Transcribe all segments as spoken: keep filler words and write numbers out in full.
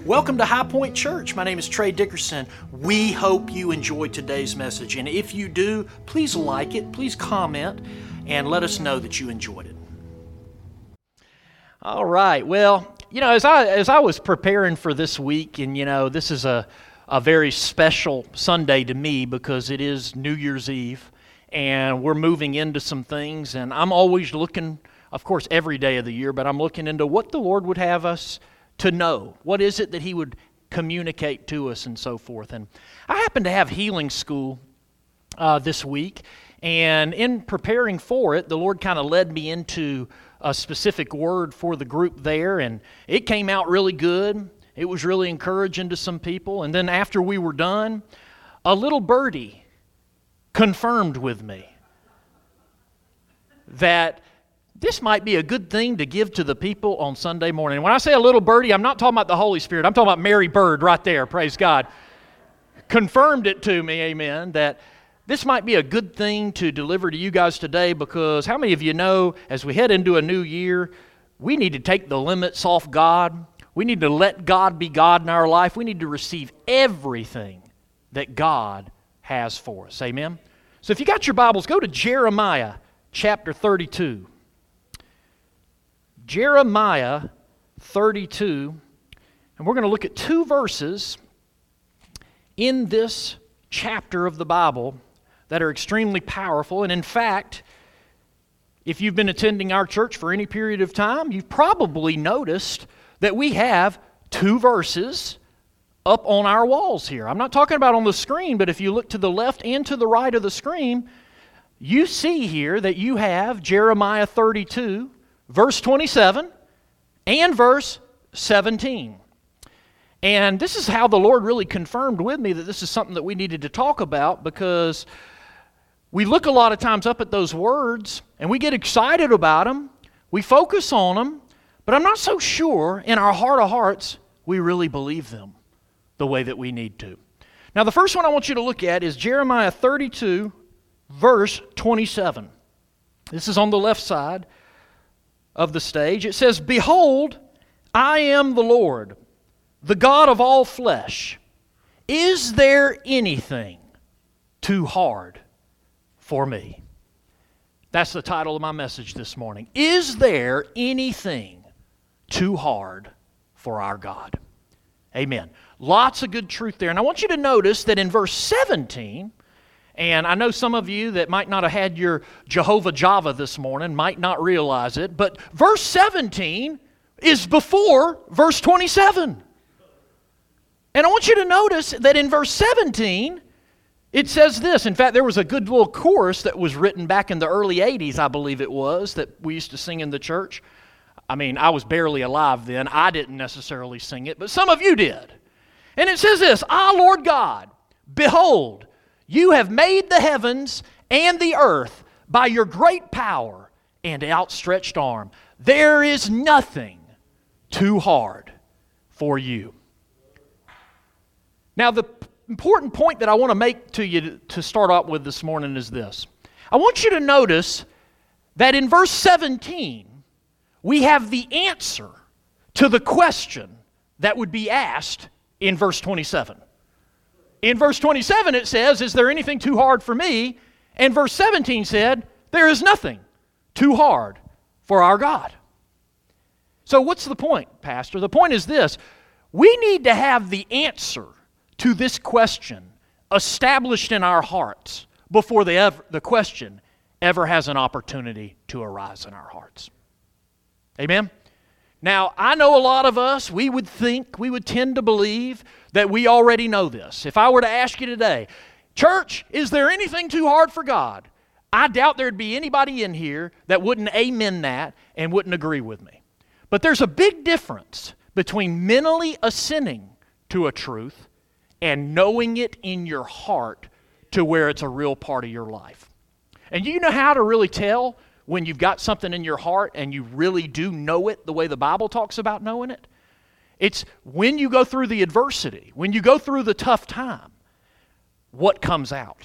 Welcome to High Point Church. My name is Trey Dickerson. We hope you enjoyed today's message. And if you do, please like it, please comment, and let us know that you enjoyed it. All right. Well, you know, as I as I was preparing for this week, and you know, this is a, a very special Sunday to me because it is New Year's Eve, and we're moving into some things, and I'm always looking, of course, every day of the year, but I'm looking into what the Lord would have us to know. What is it that He would communicate to us and so forth. And I happened to have healing school uh, this week, and in preparing for it, the Lord kind of led me into a specific word for the group there, and it came out really good. It was really encouraging to some people. And then after we were done, a little birdie confirmed with me that this might be a good thing to give to the people on Sunday morning. When I say a little birdie, I'm not talking about the Holy Spirit. I'm talking about Mary Bird right there, praise God. Confirmed it to me, amen, that this might be a good thing to deliver to you guys today, because how many of you know as we head into a new year, we need to take the limits off God. We need to let God be God in our life. We need to receive everything that God has for us, amen? So if you got your Bibles, go to Jeremiah chapter thirty-two. Jeremiah thirty-two, and we're going to look at two verses in this chapter of the Bible that are extremely powerful. And in fact, if you've been attending our church for any period of time, you've probably noticed that we have two verses up on our walls here. I'm not talking about on the screen, but if you look to the left and to the right of the screen, you see here that you have Jeremiah thirty-two, verse twenty-seven, and verse seventeen. And this is how the Lord really confirmed with me that this is something that we needed to talk about, because we look a lot of times up at those words and we get excited about them, we focus on them, but I'm not so sure in our heart of hearts we really believe them the way that we need to. Now the first one I want you to look at is Jeremiah thirty-two, verse twenty-seven. This is on the left side of the stage. It says, "Behold, I am the Lord, the God of all flesh. Is there anything too hard for me?" That's the title of my message this morning. Is there anything too hard for our God? Amen. Lots of good truth there. And I want you to notice that in verse seventeen, and I know some of you that might not have had your Jehovah Java this morning might not realize it, but verse seventeen is before verse twenty-seven. And I want you to notice that in verse seventeen, it says this. In fact, there was a good little chorus that was written back in the early eighties, I believe it was, that we used to sing in the church. I mean, I was barely alive then. I didn't necessarily sing it, but some of you did. And it says this, "Ah, Lord God, behold, you have made the heavens and the earth by your great power and outstretched arm. There is nothing too hard for you." Now, the important point that I want to make to you to start out with this morning is this. I want you to notice that in verse seventeen, we have the answer to the question that would be asked in verse twenty-seven. In verse twenty-seven it says, "Is there anything too hard for me?" And verse seventeen said, "There is nothing too hard for our God." So what's the point, Pastor? The point is this. We need to have the answer to this question established in our hearts before the, ever, the question ever has an opportunity to arise in our hearts. Amen? Now, I know a lot of us, we would think, we would tend to believe that we already know this. If I were to ask you today, church, is there anything too hard for God? I doubt there'd be anybody in here that wouldn't amen that and wouldn't agree with me. But there's a big difference between mentally assenting to a truth and knowing it in your heart to where it's a real part of your life. And you know how to really tell when you've got something in your heart and you really do know it the way the Bible talks about knowing it? It's when you go through the adversity, when you go through the tough time, what comes out?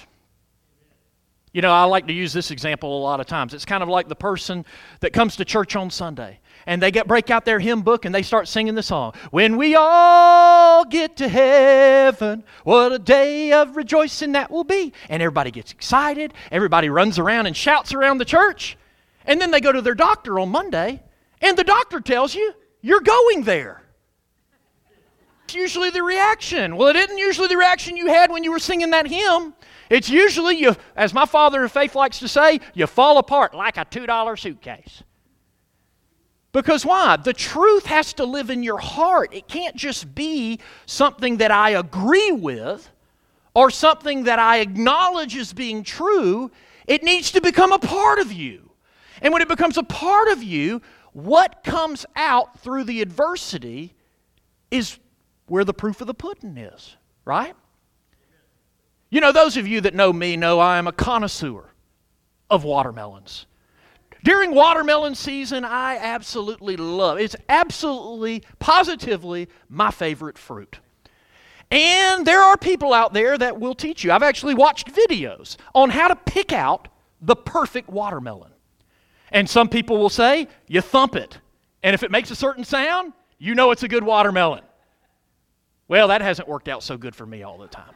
You know, I like to use this example a lot of times. It's kind of like the person that comes to church on Sunday And they get break out their hymn book and they start singing the song. When we all get to heaven, what a day of rejoicing that will be. And everybody gets excited. Everybody runs around and shouts around the church. And then they go to their doctor on Monday, and the doctor tells you, you're going there. It's usually the reaction. Well, it isn't usually the reaction you had when you were singing that hymn. It's usually, you, as my father of faith likes to say, you fall apart like a two dollar suitcase. Because why? The truth has to live in your heart. It can't just be something that I agree with or something that I acknowledge as being true. It needs to become a part of you. And when it becomes a part of you, what comes out through the adversity is where the proof of the pudding is, right? You know, those of you that know me know I am a connoisseur of watermelons. During watermelon season, I absolutely love it. It's absolutely, positively my favorite fruit. And there are people out there that will teach you. I've actually watched videos on how to pick out the perfect watermelon. And some people will say, you thump it. And if it makes a certain sound, you know it's a good watermelon. Well, that hasn't worked out so good for me all the time.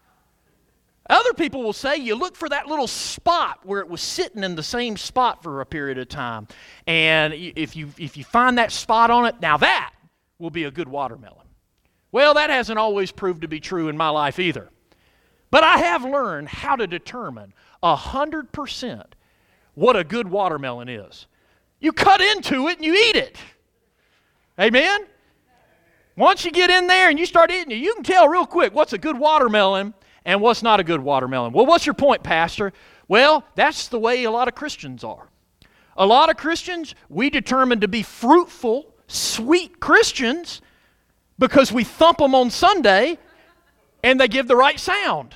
Other people will say you look for that little spot where it was sitting in the same spot for a period of time. And if you, if you find that spot on it, now that will be a good watermelon. Well, that hasn't always proved to be true in my life either. But I have learned how to determine one hundred percent what a good watermelon is. You cut into it and you eat it. Amen? Once you get in there and you start eating it, you can tell real quick what's a good watermelon and what's not a good watermelon. Well, what's your point, Pastor? Well, that's the way a lot of Christians are. A lot of Christians, we determine to be fruitful, sweet Christians because we thump them on Sunday and they give the right sound.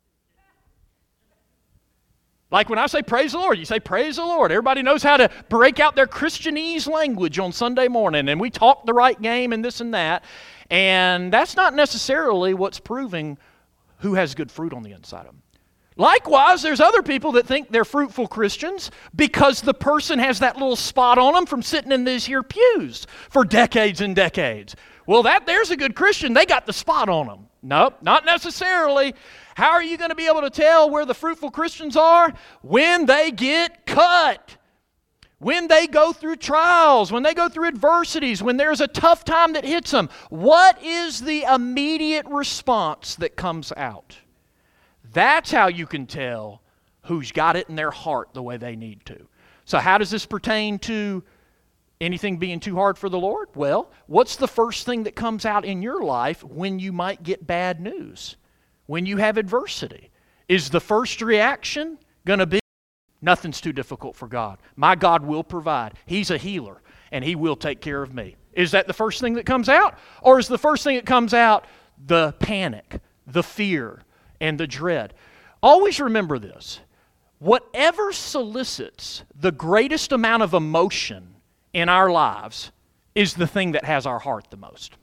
Like when I say praise the Lord, you say praise the Lord. Everybody knows how to break out their Christianese language on Sunday morning, and we talk the right game and this and that. And that's not necessarily what's proving who has good fruit on the inside of them. Likewise, there's other people that think they're fruitful Christians because the person has that little spot on them from sitting in these here pews for decades and decades. Well, that there's a good Christian. They got the spot on them. Nope, not necessarily. How are you going to be able to tell where the fruitful Christians are? When they get cut. When they go through trials, when they go through adversities, when there's a tough time that hits them, what is the immediate response that comes out? That's how you can tell who's got it in their heart the way they need to. So how does this pertain to anything being too hard for the Lord? Well, what's the first thing that comes out in your life when you might get bad news? When you have adversity? Is the first reaction going to be, nothing's too difficult for God. My God will provide. He's a healer, and He will take care of me. Is that the first thing that comes out? Or is the first thing that comes out the panic, the fear, and the dread? Always remember this. Whatever solicits the greatest amount of emotion in our lives is the thing that has our heart the most.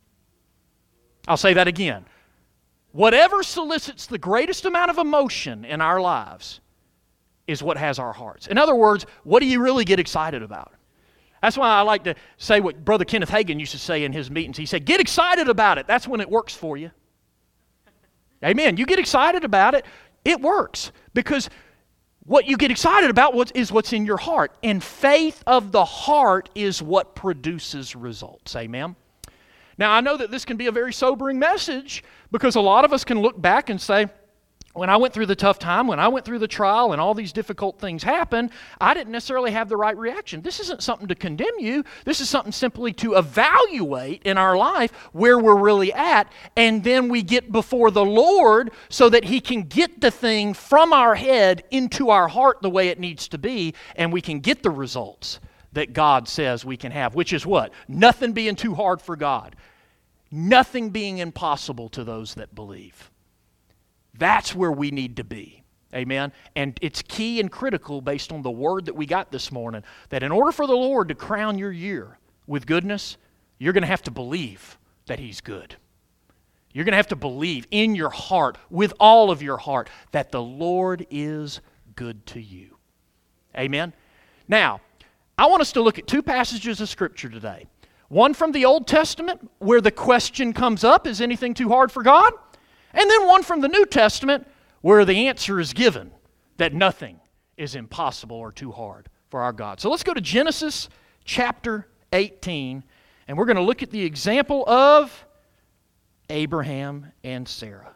I'll say that again. Whatever solicits the greatest amount of emotion in our lives is what has our hearts. In other words, what do you really get excited about? That's why I like to say what Brother Kenneth Hagin used to say in his meetings. He said, get excited about it. That's when it works for you. Amen. You get excited about it, it works. Because what you get excited about is what's in your heart. And faith of the heart is what produces results. Amen. Now, I know that this can be a very sobering message because a lot of us can look back and say, when I went through the tough time, when I went through the trial and all these difficult things happened, I didn't necessarily have the right reaction. This isn't something to condemn you. This is something simply to evaluate in our life where we're really at, and then we get before the Lord so that He can get the thing from our head into our heart the way it needs to be, and we can get the results that God says we can have, which is what? Nothing being too hard for God. Nothing being impossible to those that believe. That's where we need to be. Amen? And it's key and critical based on the word that we got this morning that in order for the Lord to crown your year with goodness, you're going to have to believe that He's good. You're going to have to believe in your heart, with all of your heart, that the Lord is good to you. Amen? Now, I want us to look at two passages of Scripture today. One from the Old Testament, where the question comes up, is anything too hard for God? And then one from the New Testament, where the answer is given, that nothing is impossible or too hard for our God. So let's go to Genesis chapter eighteen, and we're going to look at the example of Abraham and Sarah.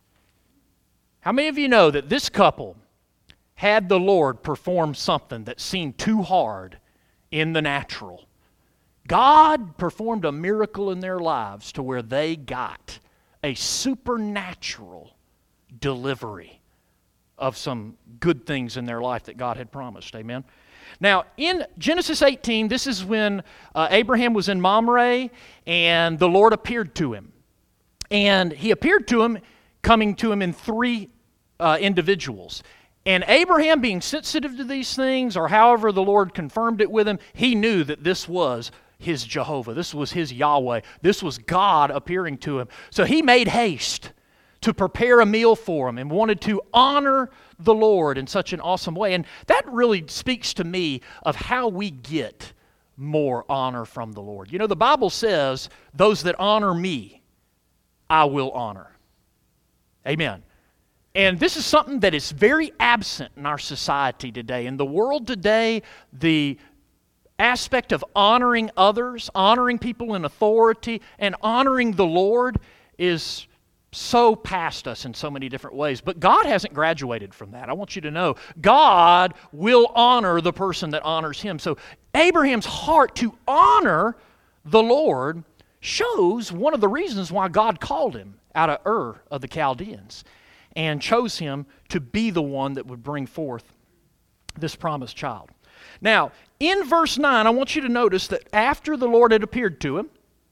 How many of you know that this couple had the Lord perform something that seemed too hard in the natural? God performed a miracle in their lives to where they got a supernatural delivery of some good things in their life that God had promised. Amen? Now, in Genesis eighteen, this is when uh, Abraham was in Mamre, and the Lord appeared to him. And He appeared to him, coming to him in three uh, individuals. And Abraham, being sensitive to these things, or however the Lord confirmed it with him, he knew that this was his Jehovah. This was his Yahweh. This was God appearing to him. So he made haste to prepare a meal for him and wanted to honor the Lord in such an awesome way. And that really speaks to me of how we get more honor from the Lord. You know, the Bible says, those that honor me, I will honor. Amen. And this is something that is very absent in our society today. In the world today, the aspect of honoring others, honoring people in authority, and honoring the Lord is so past us in so many different ways. But God hasn't graduated from that. I want you to know, God will honor the person that honors Him. So Abraham's heart to honor the Lord shows one of the reasons why God called him out of Ur of the Chaldeans and chose him to be the one that would bring forth this promised child. Now, in verse nine, I want you to notice that after the Lord had appeared to him,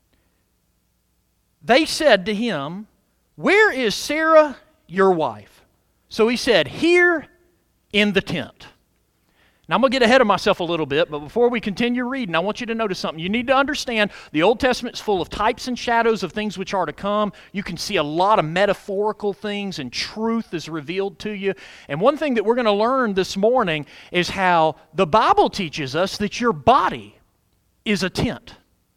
they said to him, "Where is Sarah, your wife?" So he said, "Here in the tent." Now, I'm going to get ahead of myself a little bit, but before we continue reading, I want you to notice something. You need to understand the Old Testament is full of types and shadows of things which are to come. You can see a lot of metaphorical things, and truth is revealed to you. And one thing that we're going to learn this morning is how the Bible teaches us that your body is a tent.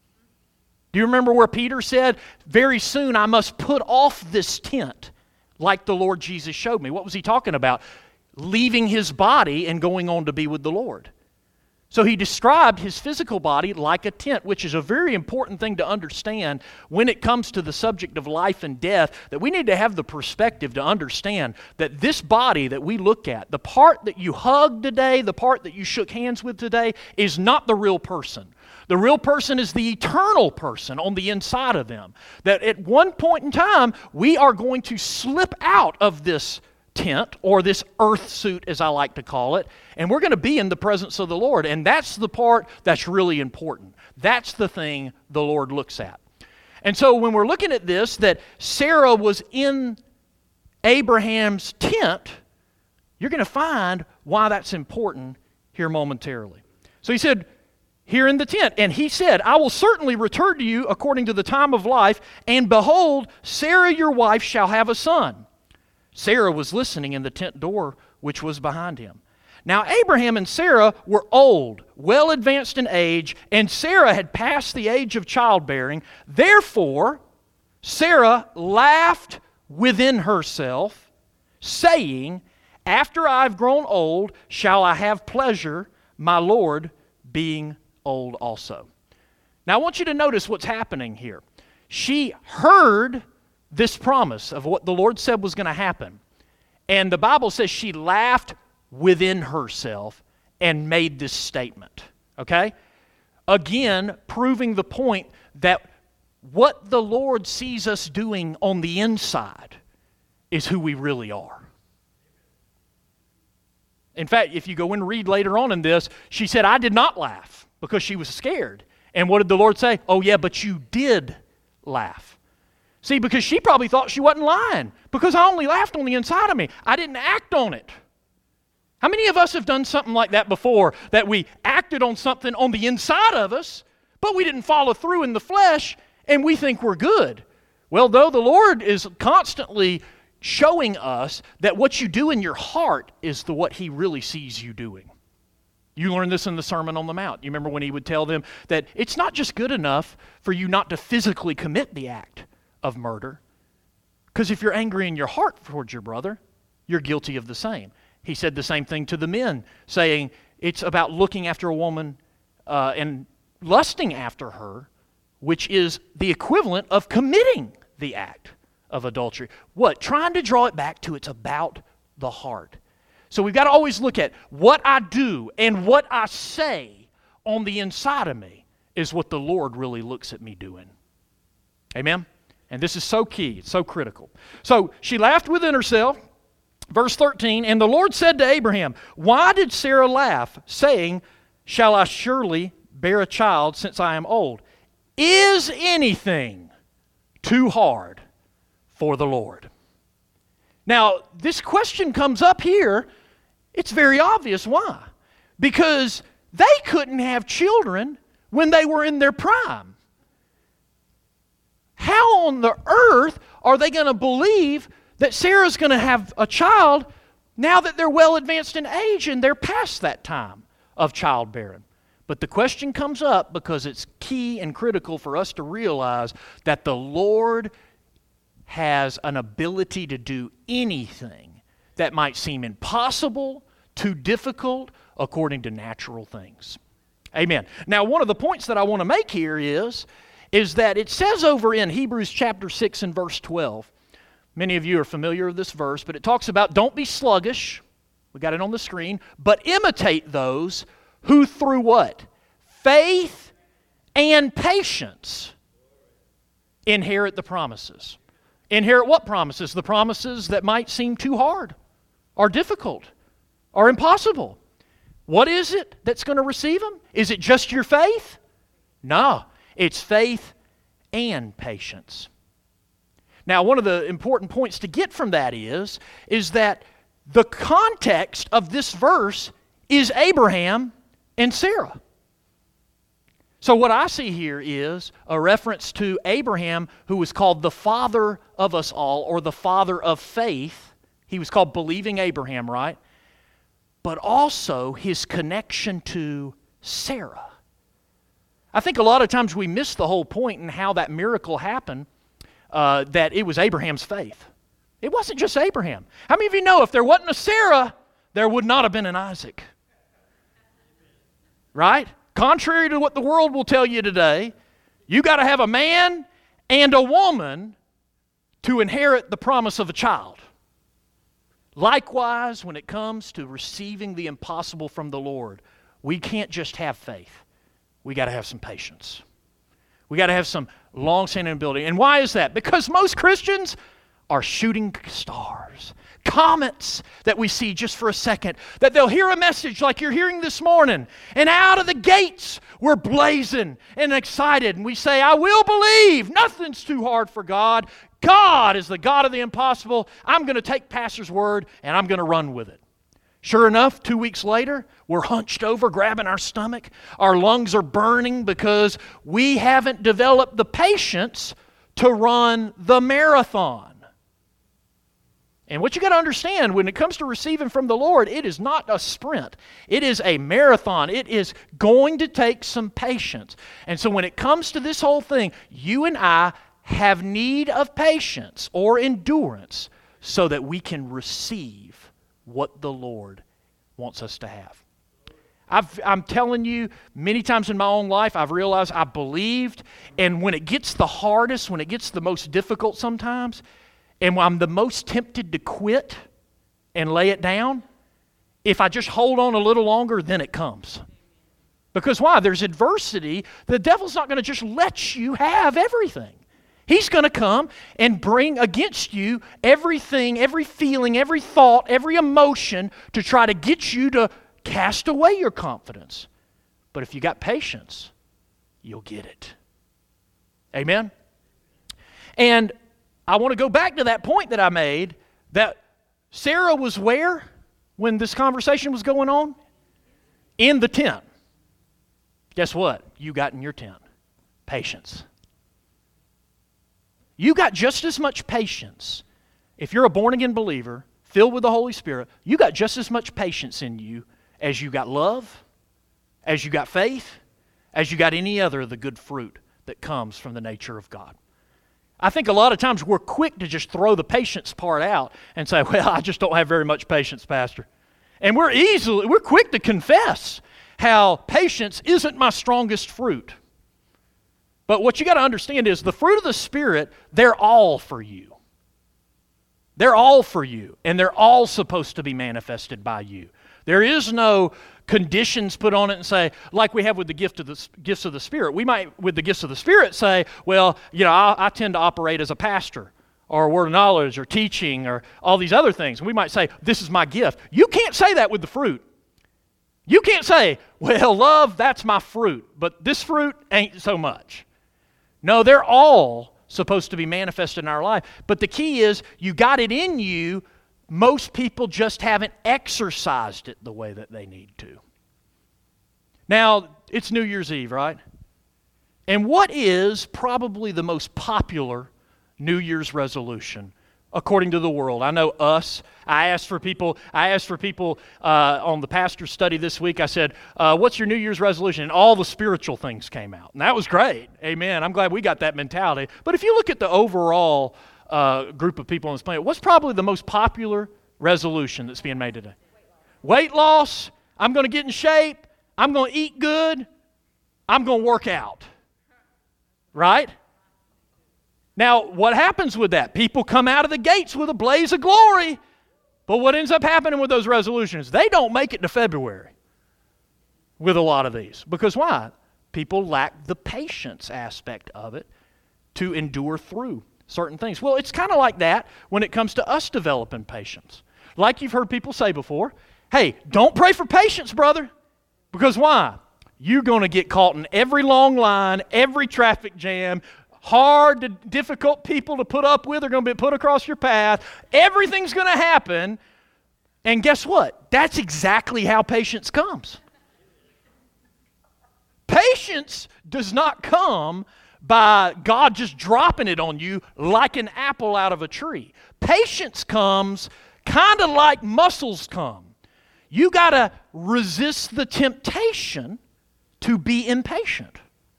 Do you remember where Peter said, "Very soon I must put off this tent like the Lord Jesus showed me"? What was he talking about? Leaving his body and going on to be with the Lord. So he described his physical body like a tent, which is a very important thing to understand when it comes to the subject of life and death, that we need to have the perspective to understand that this body that we look at, the part that you hugged today, the part that you shook hands with today, is not the real person. The real person is the eternal person on the inside of them. That at one point in time, we are going to slip out of this tent, or this earth suit as I like to call it, and we're going to be in the presence of the Lord. And that's the part that's really important. That's the thing the Lord looks at. And so when we're looking at this, that Sarah was in Abraham's tent, you're going to find why that's important here momentarily. So he said, "Here in the tent." And he said, "I will certainly return to you according to the time of life, and behold, Sarah your wife shall have a son." Sarah was listening in the tent door which was behind him. Now Abraham and Sarah were old, well advanced in age, and Sarah had passed the age of childbearing. Therefore Sarah laughed within herself, saying, "After I have grown old, shall I have pleasure, my Lord being old also." Now I want you to notice what's happening here. She heard this promise of what the Lord said was going to happen. And the Bible says she laughed within herself and made this statement. Okay? Again, proving the point that what the Lord sees us doing on the inside is who we really are. In fact, if you go and read later on in this, she said, "I did not laugh," because she was scared. And what did the Lord say? "Oh yeah, but you did laugh." See, because she probably thought she wasn't lying, because I only laughed on the inside of me. I didn't act on it. How many of us have done something like that before, that we acted on something on the inside of us, but we didn't follow through in the flesh, and we think we're good? Well, though the Lord is constantly showing us that what you do in your heart is the what He really sees you doing. You learned this in the Sermon on the Mount. You remember when he would tell them that it's not just good enough for you not to physically commit the act of murder, because if you're angry in your heart towards your brother, you're guilty of the same. He said the same thing to the men, saying it's about looking after a woman uh, and lusting after her, which is the equivalent of committing the act of adultery. What? Trying to draw it back to it's about the heart. So we've got to always look at what I do and what I say on the inside of me is what the Lord really looks at me doing. Amen? And this is so key. It's so critical. So she laughed within herself. Verse thirteen, and the Lord said to Abraham, why did Sarah laugh, saying, shall I surely bear a child since I am old? Is anything too hard for the Lord? Now, this question comes up here. It's very obvious why. Because they couldn't have children when they were in their prime. How on the earth are they going to believe that Sarah's going to have a child now that they're well advanced in age and they're past that time of childbearing? But the question comes up because it's key and critical for us to realize that the Lord has an ability to do anything that might seem impossible, too difficult, according to natural things. Amen. Now, one of the points that I want to make here is, is that it says over in Hebrews chapter six and verse twelve, many of you are familiar with this verse, but it talks about don't be sluggish, we got it on the screen, but imitate those who through what? Faith and patience inherit the promises. Inherit what promises? The promises that might seem too hard, or difficult, or impossible. What is it that's going to receive them? Is it just your faith? No, it's faith and patience. Now, one of the important points to get from that is, is that the context of this verse is Abraham and Sarah. So what I see here is a reference to Abraham, who was called the father of us all, or the father of faith. He was called believing Abraham, right? But also his connection to Sarah. I think a lot of times we miss the whole point in how that miracle happened, uh, that it was Abraham's faith. It wasn't just Abraham. How many of you know if there wasn't a Sarah, there would not have been an Isaac? Right? Contrary to what the world will tell you today, you got to have a man and a woman to inherit the promise of a child. Likewise, when it comes to receiving the impossible from the Lord, we can't just have faith. We got to have some patience. We got to have some long-standing ability. And why is that? Because most Christians are shooting stars. Comets that we see just for a second, that they'll hear a message like you're hearing this morning, and out of the gates we're blazing and excited, and we say, I will believe. Nothing's too hard for God. God is the God of the impossible. I'm going to take Pastor's word and I'm going to run with it. Sure enough, two weeks later, we're hunched over, grabbing our stomach. Our lungs are burning because we haven't developed the patience to run the marathon. And what you got to understand, when it comes to receiving from the Lord, it is not a sprint. It is a marathon. It is going to take some patience. And so when it comes to this whole thing, you and I have need of patience or endurance so that we can receive what the Lord wants us to have. I've, I'm telling you, many times in my own life, I've realized I believed, and when it gets the hardest, when it gets the most difficult sometimes, and I'm the most tempted to quit and lay it down, if I just hold on a little longer, then it comes. Because why? There's adversity. The devil's not going to just let you have everything. He's going to come and bring against you everything, every feeling, every thought, every emotion to try to get you to cast away your confidence. But if you got patience, you'll get it. Amen? And I want to go back to that point that I made, that Sarah was where when this conversation was going on? In the tent. Guess what? You got in your tent. Patience. You got just as much patience. If you're a born-again believer, filled with the Holy Spirit, you got just as much patience in you as you got love, as you got faith, as you got any other of the good fruit that comes from the nature of God. I think a lot of times we're quick to just throw the patience part out and say, well, I just don't have very much patience, Pastor. And we're easily, we're quick to confess how patience isn't my strongest fruit. But what you got to understand is the fruit of the Spirit, they're all for you. They're all for you, and they're all supposed to be manifested by you. There is no conditions put on it and say, like we have with the gift of the gifts of the Spirit. We might, with the gifts of the Spirit, say, well, you know, I, I tend to operate as a pastor, or a word of knowledge, or teaching, or all these other things. We might say, this is my gift. You can't say that with the fruit. You can't say, well, love, that's my fruit, but this fruit ain't so much. No, they're all supposed to be manifested in our life. But the key is, you got it in you. Most people just haven't exercised it the way that they need to. Now, it's New Year's Eve, right? And what is probably the most popular New Year's resolution according to the world? I know us. I asked for people, I asked for people uh, on the pastor's study this week. I said, uh, what's your New Year's resolution? And all the spiritual things came out. And that was great. Amen. I'm glad we got that mentality. But if you look at the overall uh, group of people on this planet, what's probably the most popular resolution that's being made today? Weight loss. I'm going to get in shape. I'm going to eat good. I'm going to work out. Right? Now, what happens with that? People come out of the gates with a blaze of glory. But what ends up happening with those resolutions? They don't make it to February with a lot of these. Because why? People lack the patience aspect of it to endure through certain things. Well, it's kind of like that when it comes to us developing patience. Like you've heard people say before, hey, don't pray for patience, brother. Because why? You're going to get caught in every long line, every traffic jam. Hard, to, difficult people to put up with are going to be put across your path. Everything's going to happen. And guess what? That's exactly how patience comes. Patience does not come by God just dropping it on you like an apple out of a tree. Patience comes kind of like muscles come. You got to resist the temptation to be impatient.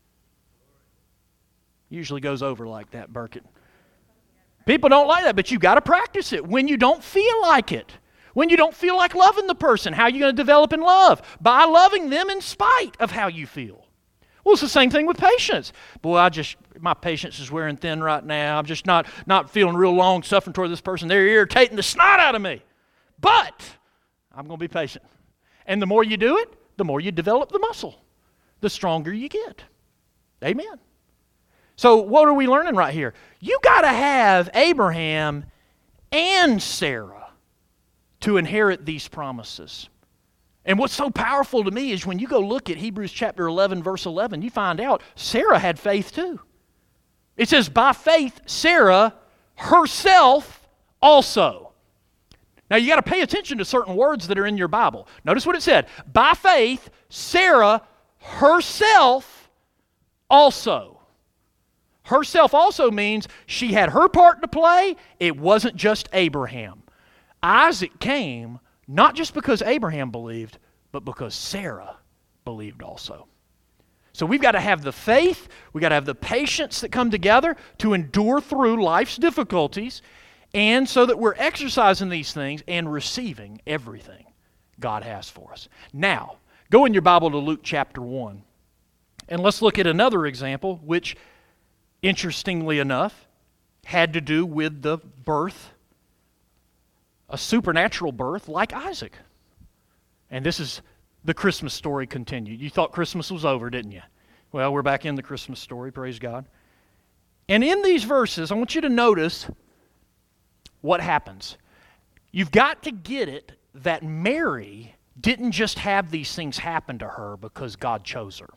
Usually goes over like that, Burkett. People don't like that, but you got to practice it when you don't feel like it. When you don't feel like loving the person, how are you going to develop in love? By loving them in spite of how you feel. Well, it's the same thing with patience. Boy, I just, my patience is wearing thin right now. I'm just not, not feeling real long suffering toward this person. They're irritating the snot out of me. But I'm going to be patient. And the more you do it, the more you develop the muscle. The stronger you get. Amen. So what are we learning right here? You got to have Abraham and Sarah to inherit these promises. And what's so powerful to me is when you go look at Hebrews chapter eleven, verse eleven, you find out Sarah had faith too. It says, by faith, Sarah herself also. Now you got to pay attention to certain words that are in your Bible. Notice what it said. By faith, Sarah herself also. Herself also means she had her part to play. It wasn't just Abraham. Isaac came not just because Abraham believed, but because Sarah believed also. So we've got to have the faith, we've got to have the patience that come together to endure through life's difficulties, and so that we're exercising these things and receiving everything God has for us. Now, go in your Bible to Luke chapter one, and let's look at another example, which interestingly enough, had to do with the birth, a supernatural birth like Isaac. And this is the Christmas story continued. You thought Christmas was over, didn't you? Well, we're back in the Christmas story, praise God. And in these verses, I want you to notice what happens. You've got to get it that Mary didn't just have these things happen to her because God chose her.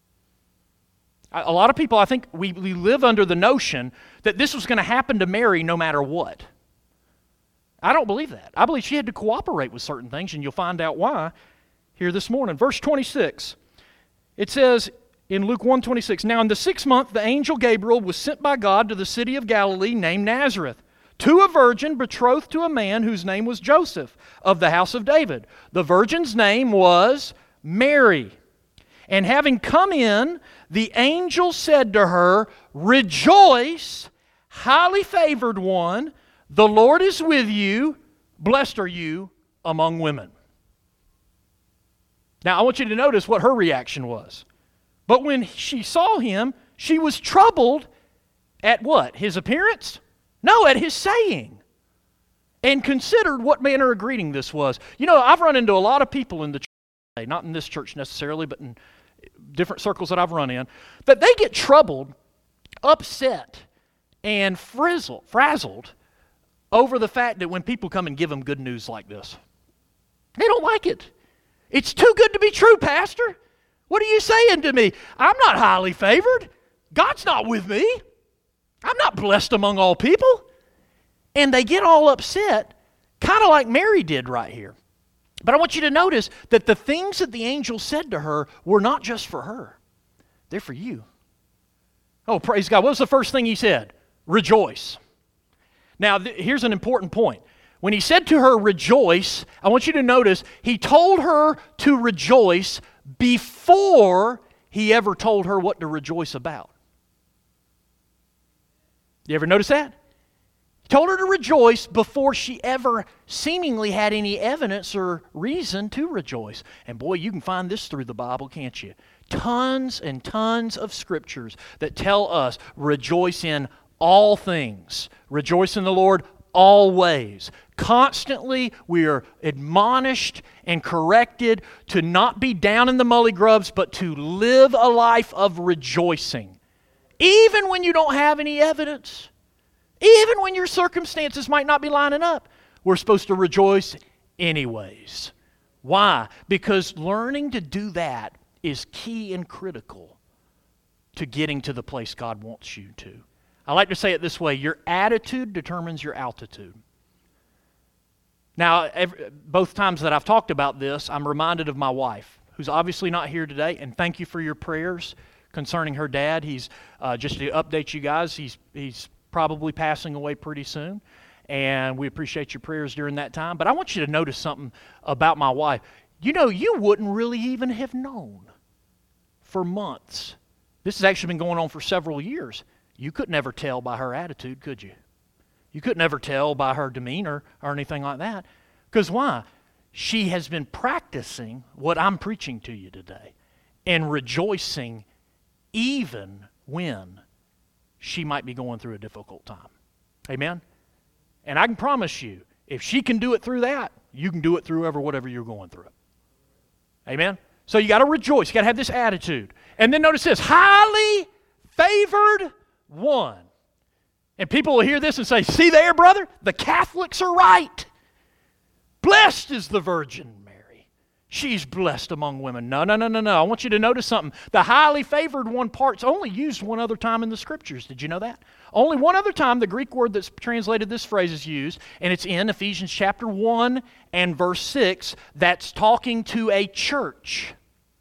A lot of people, I think, we, we live under the notion that this was going to happen to Mary no matter what. I don't believe that. I believe she had to cooperate with certain things, and you'll find out why here this morning. Verse twenty-six, it says in Luke one twenty-six, now in the sixth month, the angel Gabriel was sent by God to the city of Galilee named Nazareth, to a virgin betrothed to a man whose name was Joseph, of the house of David. The virgin's name was Mary. And having come in, the angel said to her, Rejoice, highly favored one, the Lord is with you, blessed are you among women. Now, I want you to notice what her reaction was. But when she saw him, she was troubled at what? His appearance? No, at his saying. And considered what manner of greeting this was. You know, I've run into a lot of people in the church, not in this church necessarily, but in different circles that I've run in, that they get troubled, upset, and frizzled, frazzled over the fact that when people come and give them good news like this, they don't like it. It's too good to be true, Pastor. What are you saying to me? I'm not highly favored. God's not with me. I'm not blessed among all people. And they get all upset, kind of like Mary did right here. But I want you to notice that the things that the angel said to her were not just for her. They're for you. Oh, praise God. What was the first thing he said? Rejoice. Now, th- here's an important point. When he said to her, rejoice, I want you to notice he told her to rejoice before he ever told her what to rejoice about. You ever notice that? He told her to rejoice before she ever seemingly had any evidence or reason to rejoice. And boy, you can find this through the Bible, can't you? Tons and tons of scriptures that tell us rejoice in all things. Rejoice in the Lord always. Constantly we are admonished and corrected to not be down in the mully grubs, but to live a life of rejoicing. Even when you don't have any evidence. Even when your circumstances might not be lining up. We're supposed to rejoice anyways. Why? Because learning to do that is key and critical to getting to the place God wants you to. I like to say it this way, your attitude determines your altitude. Now, every, both times that I've talked about this, I'm reminded of my wife, who's obviously not here today, and thank you for your prayers concerning her dad. He's, uh, just to update you guys, he's, he's probably passing away pretty soon, and we appreciate your prayers during that time. But I want you to notice something about my wife. You know, you wouldn't really even have known for months. This has actually been going on for several years. You could never tell by her attitude, could you? You could never tell by her demeanor or anything like that. Because why? She has been practicing what I'm preaching to you today and rejoicing even when she might be going through a difficult time. Amen? And I can promise you, if she can do it through that, you can do it through ever whatever you're going through. Amen? So you got to rejoice. You got to have this attitude. And then notice this, highly favored one. And people will hear this and say, see there, brother? The Catholics are right. Blessed is the Virgin Mary. She's blessed among women. No, no, no, no, no. I want you to notice something. The highly favored one part's only used one other time in the Scriptures. Did you know that? Only one other time the Greek word that's translated this phrase is used, and it's in Ephesians chapter one and verse six. That's talking to a church.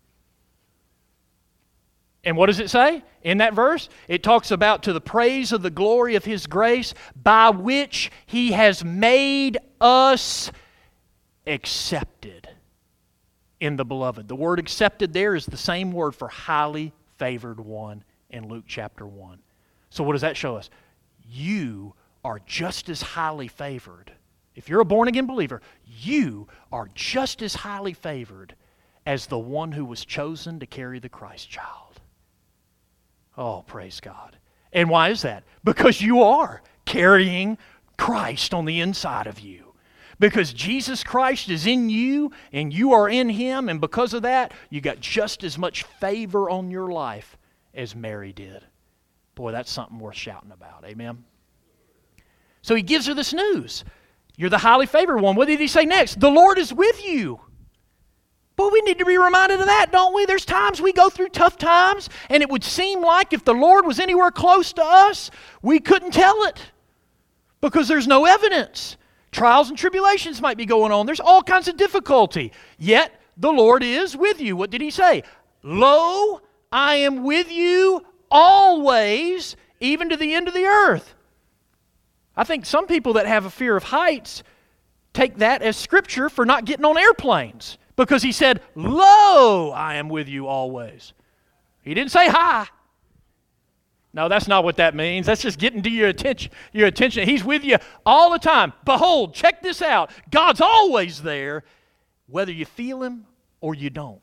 And what does it say in that verse? It talks about to the praise of the glory of His grace by which He has made us accepted in the beloved. The word accepted there is the same word for highly favored one in Luke chapter one. So what does that show us? You are just as highly favored. If you're a born-again believer, you are just as highly favored as the one who was chosen to carry the Christ child. Oh, praise God. And why is that? Because you are carrying Christ on the inside of you. Because Jesus Christ is in you and you are in Him, and because of that, you got just as much favor on your life as Mary did. Boy, that's something worth shouting about. Amen? So He gives her this news. You're the highly favored one. What did He say next? The Lord is with you. Boy, we need to be reminded of that, don't we? There's times we go through tough times, and it would seem like if the Lord was anywhere close to us, we couldn't tell it because there's no evidence. Trials and tribulations might be going on. There's all kinds of difficulty. Yet, the Lord is with you. What did He say? Lo, I am with you always, even to the end of the earth. I think some people that have a fear of heights take that as scripture for not getting on airplanes. Because he said, lo, I am with you always. He didn't say hi. No, that's not what that means. That's just getting to your attention. Your attention. He's with you all the time. Behold, check this out. God's always there, whether you feel him or you don't.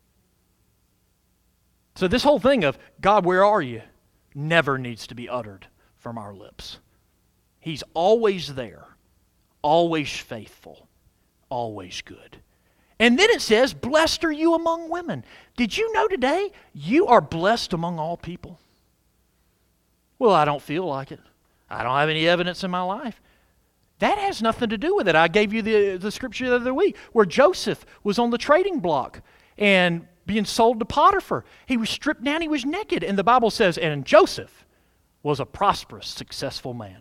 So this whole thing of, God, where are you, never needs to be uttered from our lips. He's always there, always faithful, always good. And then it says, blessed are you among women. Did you know today you are blessed among all people? Well, I don't feel like it. I don't have any evidence in my life. That has nothing to do with it. I gave you the, the scripture the other week where Joseph was on the trading block and being sold to Potiphar. He was stripped down, he was naked. And the Bible says, and Joseph was a prosperous, successful man.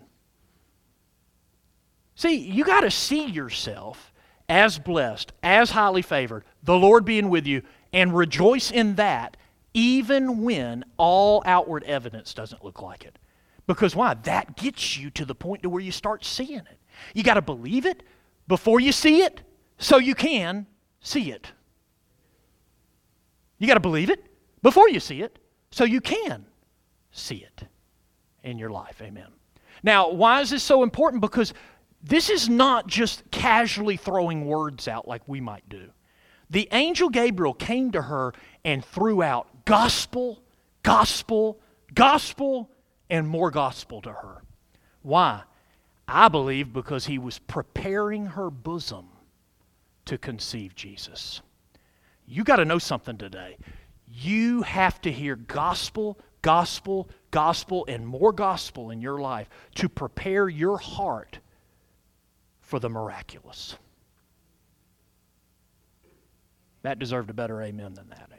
See, you got to see yourself as blessed, as highly favored, the Lord being with you, and rejoice in that even when all outward evidence doesn't look like it. Because why? That gets you to the point to where you start seeing it. You got to believe it before you see it so you can see it. You got to believe it before you see it so you can see it in your life. Amen. Now, why is this so important? Because this is not just casually throwing words out like we might do. The angel Gabriel came to her and threw out gospel, gospel, gospel, and more gospel to her. Why? I believe because he was preparing her bosom to conceive Jesus. You got to know something today. You have to hear gospel, gospel, gospel, and more gospel in your life to prepare your heart for the miraculous. That deserved a better amen than that. Amen.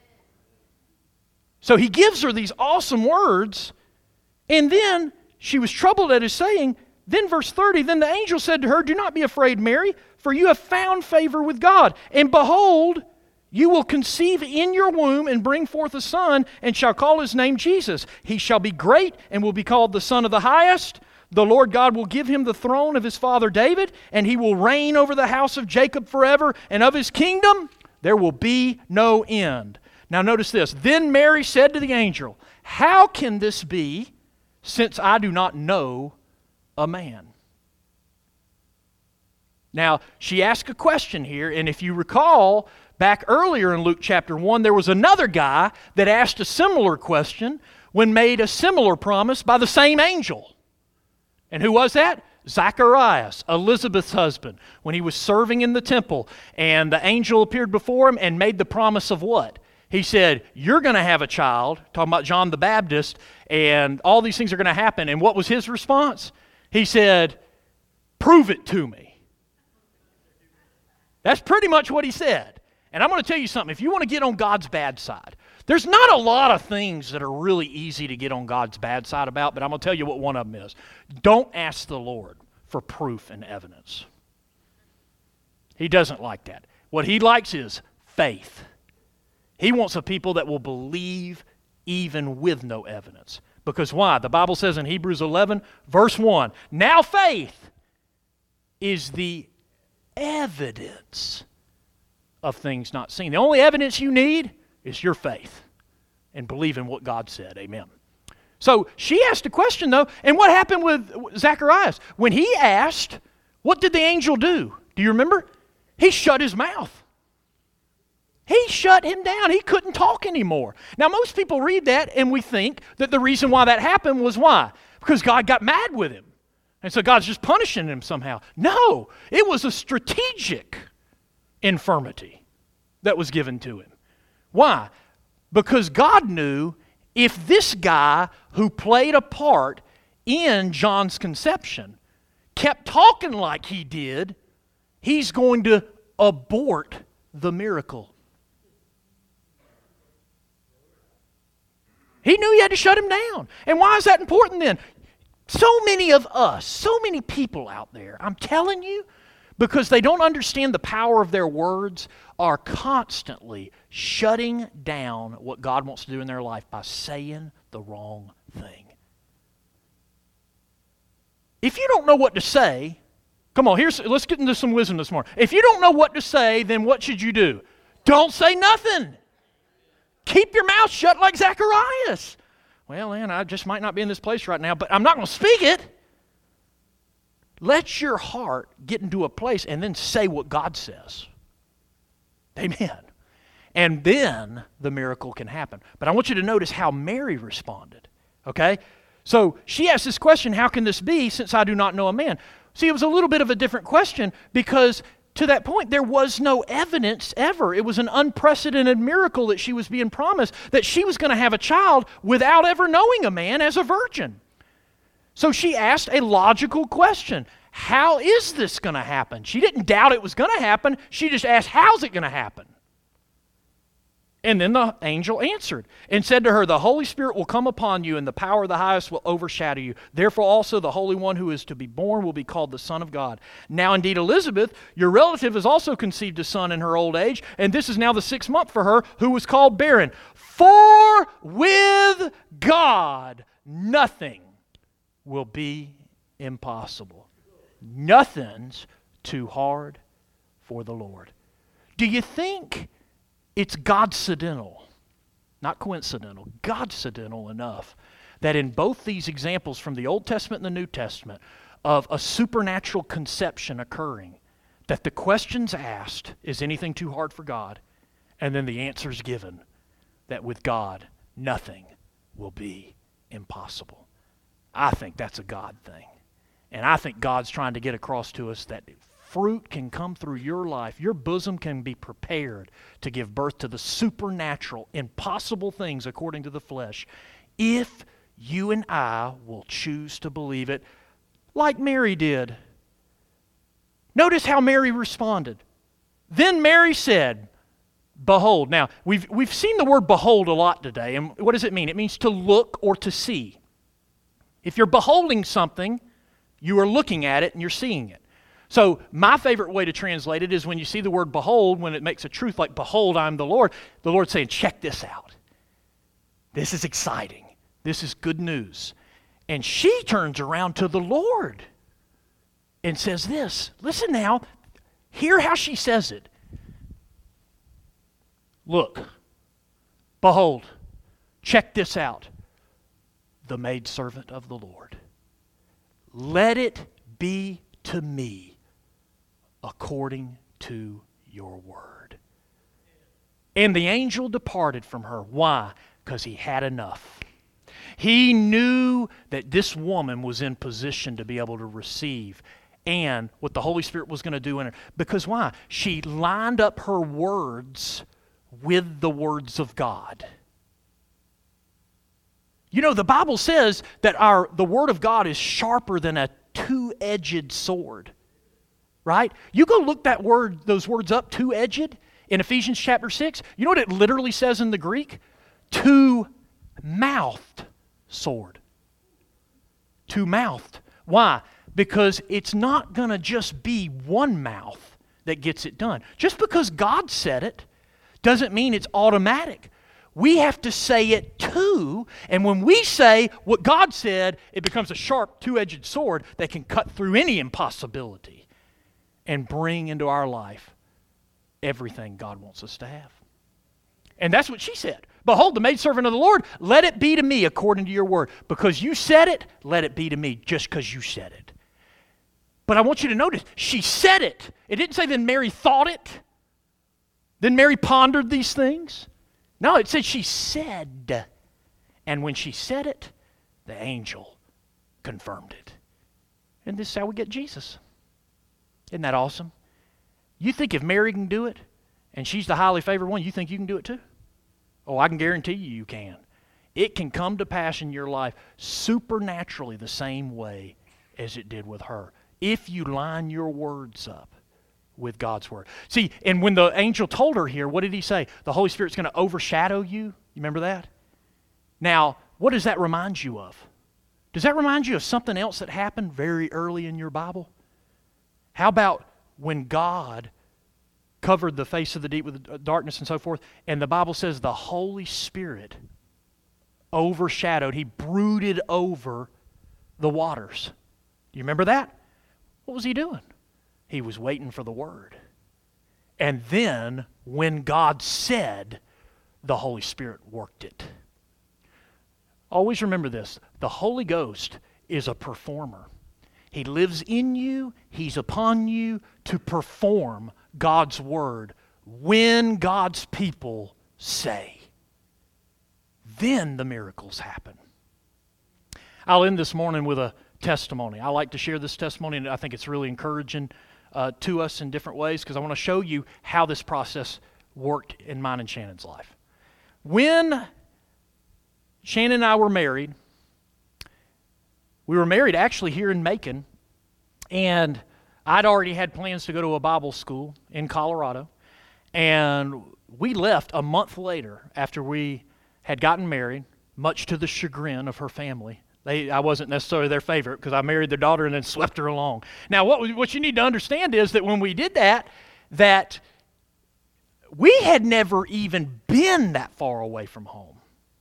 So he gives her these awesome words, and then she was troubled at his saying. Then verse thirty, then the angel said to her, do not be afraid, Mary, for you have found favor with God. And behold, you will conceive in your womb and bring forth a son, and shall call his name Jesus. He shall be great and will be called the Son of the Highest. The Lord God will give him the throne of his father David, and he will reign over the house of Jacob forever, and of his kingdom there will be no end. Now notice this. Then Mary said to the angel, how can this be, since I do not know a man? Now, she asked a question here, and if you recall, back earlier in Luke chapter one, there was another guy that asked a similar question when made a similar promise by the same angel. And who was that? Zacharias, Elizabeth's husband, when he was serving in the temple, and the angel appeared before him and made the promise of what? He said, you're going to have a child, talking about John the Baptist, and all these things are going to happen. And what was his response? He said, prove it to me. That's pretty much what he said. And I'm going to tell you something. If you want to get on God's bad side, there's not a lot of things that are really easy to get on God's bad side about, but I'm going to tell you what one of them is. Don't ask the Lord for proof and evidence. He doesn't like that. What he likes is faith. He wants a people that will believe even with no evidence. Because why? The Bible says in Hebrews eleven, verse one, now faith is the evidence of things not seen. The only evidence you need is your faith and believe in what God said. Amen. So she asked a question though, and what happened with Zacharias? When he asked, what did the angel do? Do you remember? He shut his mouth. He shut him down. He couldn't talk anymore. Now most people read that and we think that the reason why that happened was why? Because God got mad with him. And so God's just punishing him somehow. No, it was a strategic infirmity that was given to him. Why? Because God knew if this guy who played a part in John's conception kept talking like he did, he's going to abort the miracle. He knew he had to shut him down. And why is that important then? So many of us, so many people out there, I'm telling you, because they don't understand the power of their words, are constantly shutting down what God wants to do in their life by saying the wrong thing. If you don't know what to say, Come on, here's let's get into some wisdom this morning. If you don't know what to say, then what should you do? Don't say nothing. Keep your mouth shut like Zacharias. Well, man, I just might not be in this place right now, but I'm not going to speak it. Let your heart get into a place and then say what God says. Amen. And then the miracle can happen. But I want you to notice how Mary responded. Okay? So she asked this question, how can this be since I do not know a man? See, it was a little bit of a different question because to that point, there was no evidence ever. It was an unprecedented miracle that she was being promised, that she was going to have a child without ever knowing a man as a virgin. So she asked a logical question. How is this going to happen? She didn't doubt it was going to happen. She just asked, how's it going to happen? And then the angel answered and said to her, the Holy Spirit will come upon you and the power of the highest will overshadow you. Therefore also the Holy One who is to be born will be called the Son of God. Now indeed Elizabeth, your relative, has also conceived a son in her old age, and this is now the sixth month for her, who was called barren. For with God nothing will be impossible. Nothing's too hard for the Lord. Do you think it's Godcidental, not coincidental, Godcidental enough that in both these examples from the Old Testament and the New Testament of a supernatural conception occurring, that the question's asked, is anything too hard for God? And then the answer's given, that with God, nothing will be impossible. I think that's a God thing. And I think God's trying to get across to us that fruit can come through your life. Your bosom can be prepared to give birth to the supernatural, impossible things according to the flesh, if you and I will choose to believe it like Mary did. Notice how Mary responded. Then Mary said, behold. Now, we've, we've seen the word behold a lot today. And what does it mean? It means to look or to see. If you're beholding something, you are looking at it and you're seeing it. So my favorite way to translate it is when you see the word behold, when it makes a truth like, behold, I'm the Lord, the Lord's saying, check this out. This is exciting. This is good news. And she turns around to the Lord and says this. Listen now, hear how she says it. Look, behold, check this out. The maidservant of the Lord. Let it be to me according to your word. And the angel departed from her. Why? Because he had enough. He knew that this woman was in position to be able to receive and what the Holy Spirit was going to do in her. Because why? She lined up her words with the words of God. You know, the Bible says that our the Word of God is sharper than a two-edged sword. Right? You go look that word, those words up, two-edged, in Ephesians chapter six. You know what it literally says in the Greek? Two-mouthed sword. Two-mouthed. Why? Because it's not going to just be one mouth that gets it done. Just because God said it doesn't mean it's automatic. We have to say it too, and when we say what God said, it becomes a sharp two-edged sword that can cut through any impossibility and bring into our life everything God wants us to have. And that's what she said. Behold, the maidservant of the Lord, let it be to me according to your word. Because you said it, let it be to me just because you said it. But I want you to notice, she said it. It didn't say then Mary thought it. Then Mary pondered these things. No, it said she said. And when she said it, the angel confirmed it. And this is how we get Jesus. Isn't that awesome? You think if Mary can do it, and she's the highly favored one, you think you can do it too? Oh, I can guarantee you you can. It can come to pass in your life supernaturally the same way as it did with her, if you line your words up with God's word. See, and when the angel told her here, what did he say? The Holy Spirit's going to overshadow you. You remember that? Now, what does that remind you of? Does that remind you of something else that happened very early in your Bible? How about when God covered the face of the deep with darkness and so forth, and the Bible says the Holy Spirit overshadowed, he brooded over the waters. Do you remember that? What was he doing? He was waiting for the word. And then, when God said, the Holy Spirit worked it. Always remember this. The Holy Ghost is a performer. He lives in you. He's upon you to perform God's word when God's people say. Then the miracles happen. I'll end this morning with a testimony. I like to share this testimony, and I think it's really encouraging uh, to us in different ways because I want to show you how this process worked in mine and Shannon's life. When Shannon and I were married, we were married actually here in Macon, and I'd already had plans to go to a Bible school in Colorado, and we left a month later after we had gotten married, much to the chagrin of her family. They, I wasn't necessarily their favorite because I married their daughter and then swept her along. Now, what, what you need to understand is that when we did that, that we had never even been that far away from home,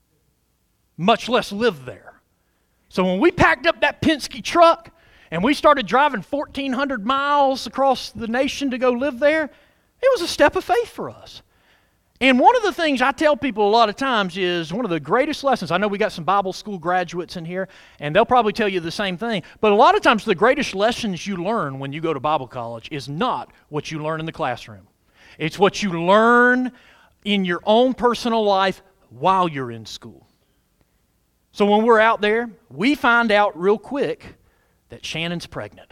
much less lived there. So when we packed up that Penske truck and we started driving fourteen hundred miles across the nation to go live there, it was a step of faith for us. And one of the things I tell people a lot of times is one of the greatest lessons. I know we got some Bible school graduates in here, and they'll probably tell you the same thing. But a lot of times the greatest lessons you learn when you go to Bible college is not what you learn in the classroom. It's what you learn in your own personal life while you're in school. So when we're out there, we find out real quick that Shannon's pregnant.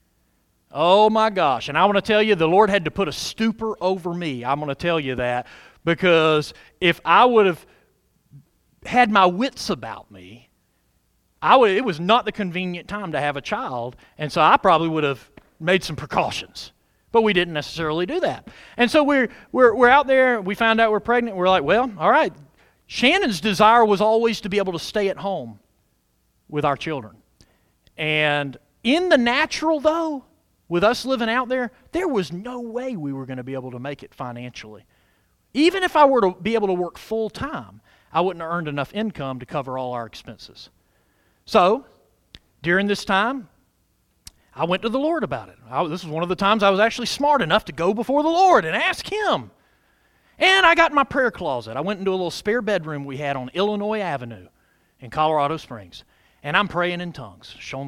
Oh my gosh. And I want to tell you, the Lord had to put a stupor over me. I'm going to tell you that. Because if I would have had my wits about me, I would, it was not the convenient time to have a child, and so I probably would have made some precautions. But we didn't necessarily do that. And so we're, we're, we're out there, we found out we're pregnant, we're like, well, all right. Shannon's desire was always to be able to stay at home with our children. And in the natural, though, with us living out there, there was no way we were going to be able to make it financially. Even if I were to be able to work full time, I wouldn't have earned enough income to cover all our expenses. So, during this time, I went to the Lord about it. I, this was one of the times I was actually smart enough to go before the Lord and ask Him. And I got in my prayer closet. I went into a little spare bedroom we had on Illinois Avenue in Colorado Springs. And I'm praying in tongues. And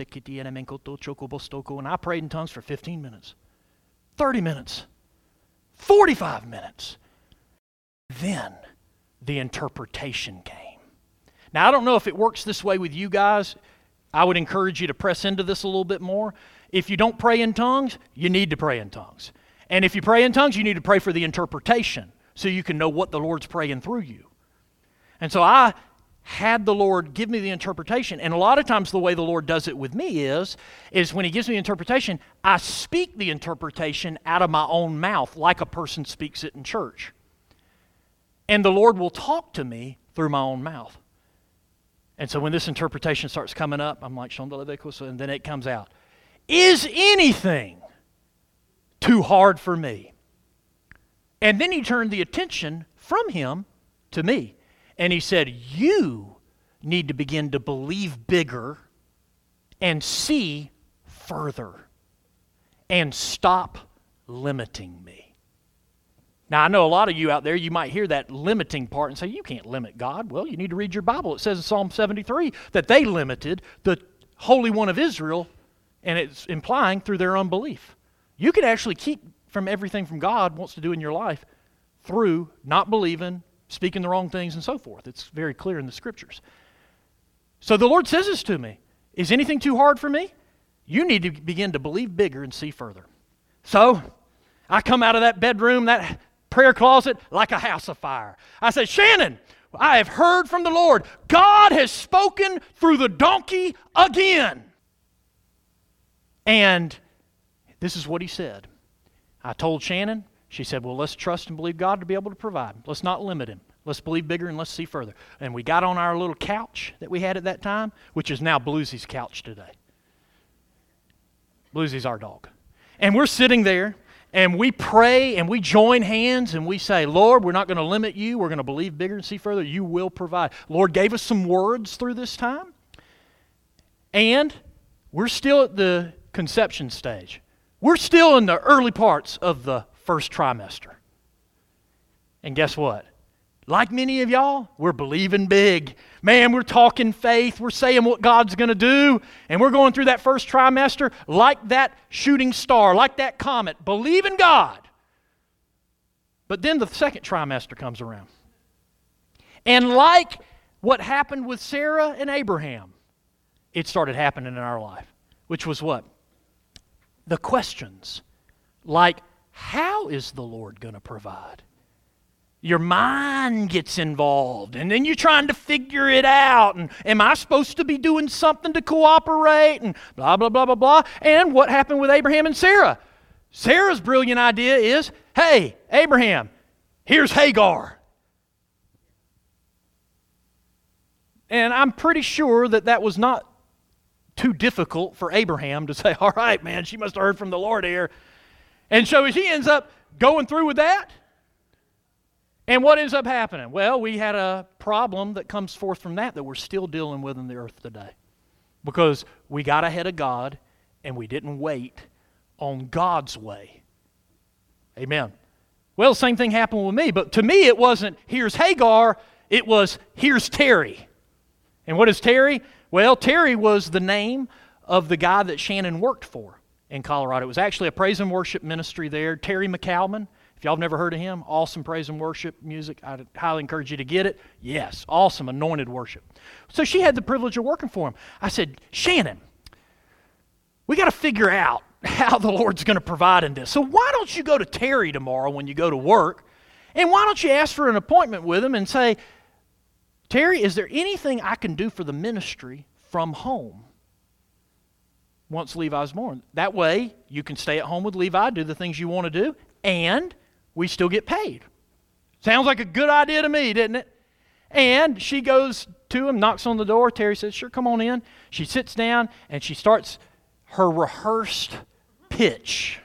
I prayed in tongues for fifteen minutes, thirty minutes, forty-five minutes. Then the interpretation came. Now, I don't know if it works this way with you guys. I would encourage you to press into this a little bit more. If you don't pray in tongues, you need to pray in tongues. And if you pray in tongues, you need to pray for the interpretation so you can know what the Lord's praying through you. And so I had the Lord give me the interpretation. And a lot of times the way the Lord does it with me is, is when He gives me the interpretation, I speak the interpretation out of my own mouth like a person speaks it in church. And the Lord will talk to me through my own mouth. And so when this interpretation starts coming up, I'm like, and then it comes out. Is anything too hard for me? And then He turned the attention from Him to me. And He said, you need to begin to believe bigger and see further and stop limiting me. Now, I know a lot of you out there, you might hear that limiting part and say, you can't limit God. Well, you need to read your Bible. It says in Psalm seventy-three that they limited the Holy One of Israel, and it's implying through their unbelief. You can actually keep from everything from God wants to do in your life through not believing, speaking the wrong things, and so forth. It's very clear in the Scriptures. So the Lord says this to me. Is anything too hard for me? You need to begin to believe bigger and see further. So I come out of that bedroom, that prayer closet, like a house of fire. I said, Shannon, I have heard from the Lord. God has spoken through the donkey again. And this is what He said. I told Shannon, she said, well, let's trust and believe God to be able to provide. Let's not limit Him. Let's believe bigger and let's see further. And we got on our little couch that we had at that time, which is now Bluesy's couch today. Bluesy's our dog. And we're sitting there, and we pray, and we join hands, and we say, Lord, we're not going to limit You. We're going to believe bigger and see further. You will provide. Lord gave us some words through this time, and we're still at the conception stage. We're still in the early parts of the first trimester. And guess what? Like many of y'all, we're believing big. Man, we're talking faith. We're saying what God's going to do. And we're going through that first trimester like that shooting star, like that comet, believing God. But then the second trimester comes around. And like what happened with Sarah and Abraham, it started happening in our life, which was what? The questions like, how is the Lord going to provide? Your mind gets involved, and then you're trying to figure it out. And am I supposed to be doing something to cooperate? And blah, blah, blah, blah, blah. And what happened with Abraham and Sarah? Sarah's brilliant idea is, hey, Abraham, here's Hagar. And I'm pretty sure that that was not too difficult for Abraham to say, all right, man, she must have heard from the Lord here. And so he ends up going through with that. And what ends up happening? Well, we had a problem that comes forth from that that we're still dealing with in the earth today. Because we got ahead of God and we didn't wait on God's way. Amen. Well, the same thing happened with me, but to me it wasn't, here's Hagar, it was, here's Terry. And what is Terry? Well, Terry was the name of the guy that Shannon worked for in Colorado. It was actually a praise and worship ministry there, Terry McCalman. If y'all have never heard of him, awesome praise and worship music. I'd highly encourage you to get it. Yes, awesome anointed worship. So she had the privilege of working for him. I said, Shannon, we got to figure out how the Lord's going to provide in this. So why don't you go to Terry tomorrow when you go to work, and why don't you ask for an appointment with him and say, Terry, is there anything I can do for the ministry from home once Levi's born? That way, you can stay at home with Levi, do the things you want to do, and we still get paid. Sounds like a good idea to me, didn't it? And she goes to him, knocks on the door. Terry says, sure, come on in. She sits down, and she starts her rehearsed pitch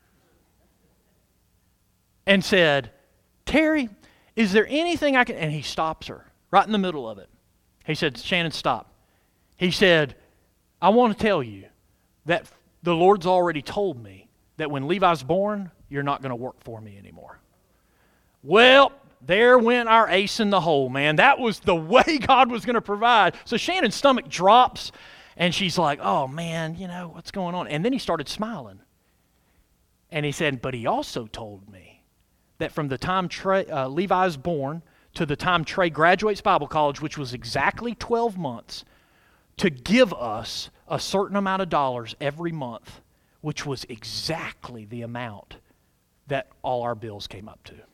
and said, Terry, is there anything I can... And he stops her right in the middle of it. He said, Shannon, stop. He said, I want to tell you that the Lord's already told me that when Levi's born, you're not going to work for me anymore. Well, there went our ace in the hole, man. That was the way God was going to provide. So Shannon's stomach drops, and she's like, oh, man, you know, what's going on? And then he started smiling. And he said, but he also told me that from the time Trey, uh, Levi's born to the time Trey graduates Bible college, which was exactly twelve months, to give us a certain amount of dollars every month, which was exactly the amount that all our bills came up to.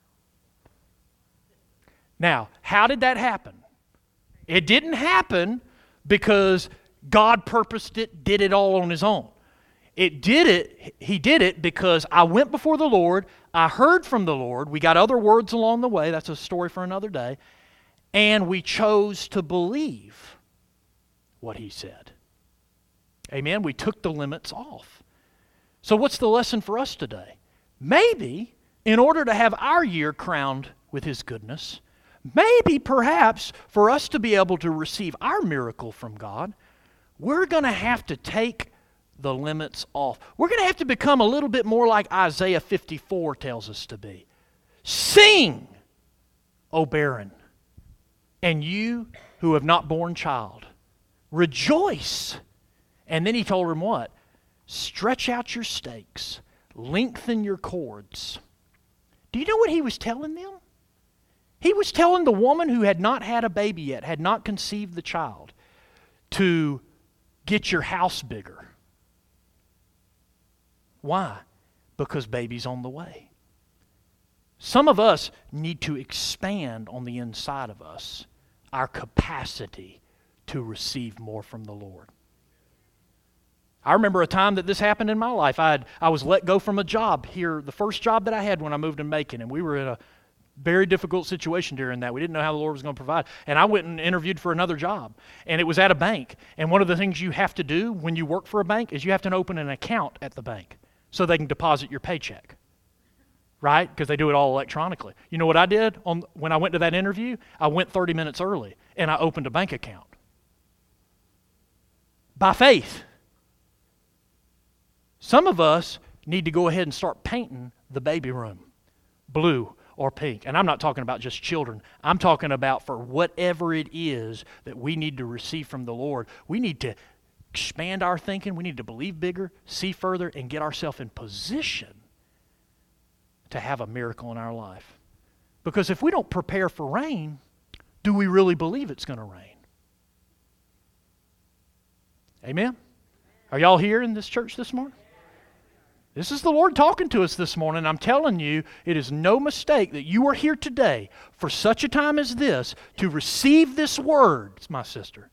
Now, how did that happen? It didn't happen because God purposed it, did it all on his own. It did it, he did it because I went before the Lord, I heard from the Lord, we got other words along the way, that's a story for another day, and we chose to believe what he said. Amen? We took the limits off. So what's the lesson for us today? Maybe, in order to have our year crowned with his goodness, maybe perhaps for us to be able to receive our miracle from God, we're going to have to take the limits off. We're going to have to become a little bit more like Isaiah fifty-four tells us to be. Sing, O barren, and you who have not borne child. Rejoice. And then he told him what? Stretch out your stakes. Lengthen your cords. Do you know what he was telling them? He was telling the woman who had not had a baby yet, had not conceived the child, to get your house bigger. Why? Because baby's on the way. Some of us need to expand on the inside of us our capacity to receive more from the Lord. I remember a time that this happened in my life. I had, I was let go from a job here, the first job that I had when I moved to Macon, and we were in a very difficult situation during that. We didn't know how the Lord was going to provide. And I went and interviewed for another job, and it was at a bank. And one of the things you have to do when you work for a bank is you have to open an account at the bank so they can deposit your paycheck, right? Because they do it all electronically. You know what I did on when I went to that interview? I went thirty minutes early, and I opened a bank account. By faith. Some of us need to go ahead and start painting the baby room blue or pink. And I'm not talking about just children. I'm talking about for whatever it is that we need to receive from the Lord. We need to expand our thinking. We need to believe bigger, see further, and get ourselves in position to have a miracle in our life. Because if we don't prepare for rain, do we really believe it's going to rain? Amen? Are y'all here in this church this morning? This is the Lord talking to us this morning. I'm telling you, it is no mistake that you are here today for such a time as this to receive this word, my sister.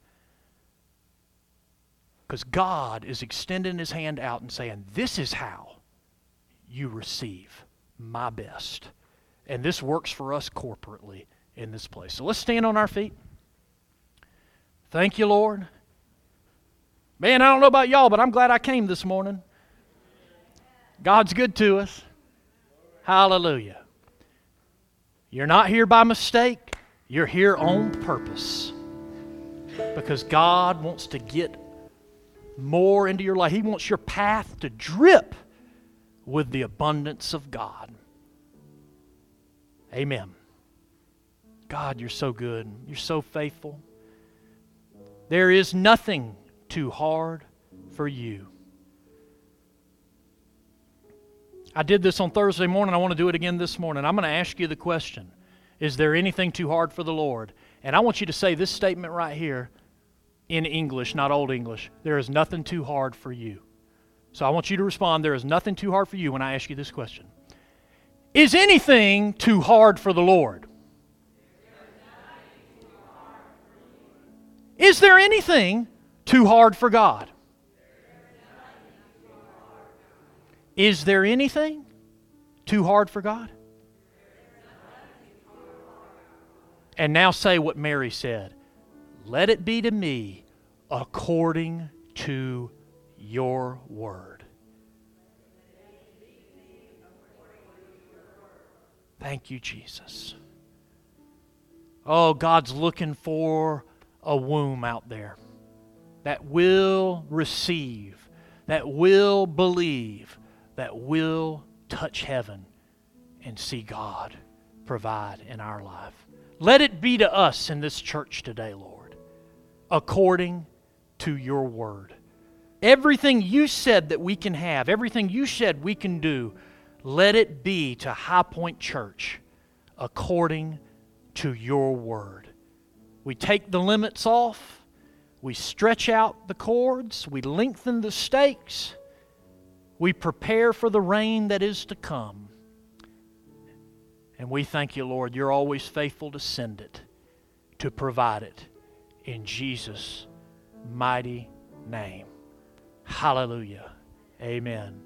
Because God is extending His hand out and saying, this is how you receive my best. And this works for us corporately in this place. So let's stand on our feet. Thank you, Lord. Man, I don't know about y'all, but I'm glad I came this morning. God's good to us. Hallelujah. You're not here by mistake. You're here on purpose. Because God wants to get more into your life. He wants your path to drip with the abundance of God. Amen. God, you're so good. You're so faithful. There is nothing too hard for you. I did this on Thursday morning. I want to do it again this morning. I'm going to ask you the question, is there anything too hard for the Lord? And I want you to say this statement right here in English, not Old English. There is nothing too hard for you. So I want you to respond, there is nothing too hard for you when I ask you this question. Is anything too hard for the Lord? Is there anything too hard for God? Is there anything too hard for God? And now say what Mary said. Let it be to me according to your word. Thank you, Jesus. Oh, God's looking for a womb out there that will receive, that will believe, that will touch heaven and see God provide in our life. Let it be to us in this church today, Lord, according to your word. Everything you said that we can have, everything you said we can do, let it be to High Point Church according to your word. We take the limits off, we stretch out the cords, we lengthen the stakes, we prepare for the rain that is to come. And we thank you, Lord, you're always faithful to send it, to provide it. In Jesus' mighty name. Hallelujah. Amen.